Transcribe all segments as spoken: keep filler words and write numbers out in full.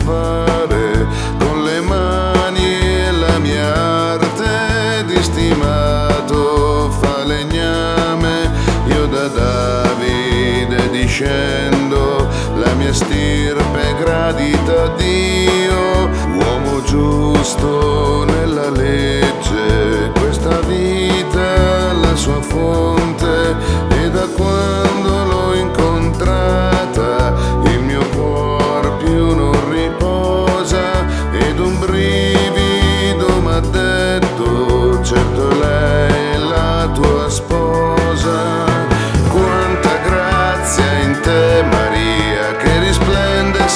fare con le mani e la mia arte di stimato falegname. Io da Davide discendo, la mia stirpe gradita a Dio, uomo giusto nella legge, questa vita la sua fonte, e da quando l'ho incontrata il mio cuor più non riposa, ed un brivido m'ha detto: certo lei è la tua sposa. Quanta grazia in te, Maria, che risplende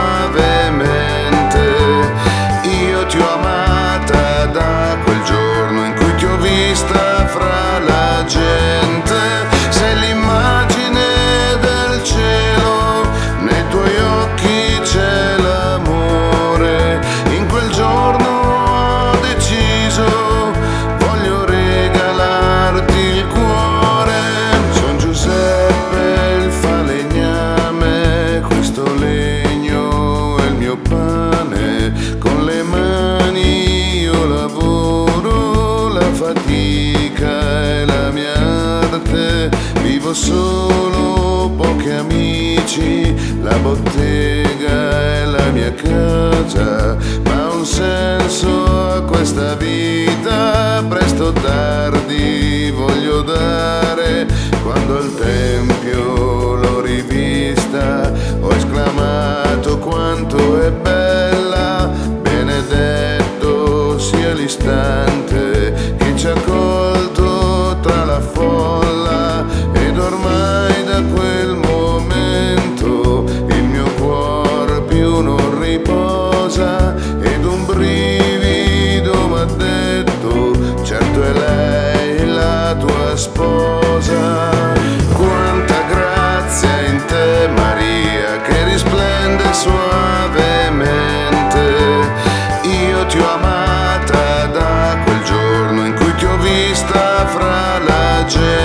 suavemente. Io ti ho amata da quel giorno in cui ti ho vista fra la gente. Sei l'immagine del cielo, nei tuoi occhi c'è l'amore. In quel giorno ho deciso, voglio regalarti il cuore. Son Giuseppe il falegname, questo legno è il mio pane, con le mani io lavoro, la fatica è la mia arte. Vivo solo, pochi amici, la bottega è la mia casa, ma un senso a questa vita presto o tardi voglio dare. Quando al tempio l'ho rivista ho esclamato: quanto è bella, benedetto sia l'istante che ci ha colto tra la folla. Ed ormai da quel momento il mio cuor più non riposa, ed un brivido m'ha detto: certo è lei la tua sposa. Quanta grazia in te, Maria, che risplende suavemente. Io ti ho amata da quel giorno in cui ti ho vista fra la gente.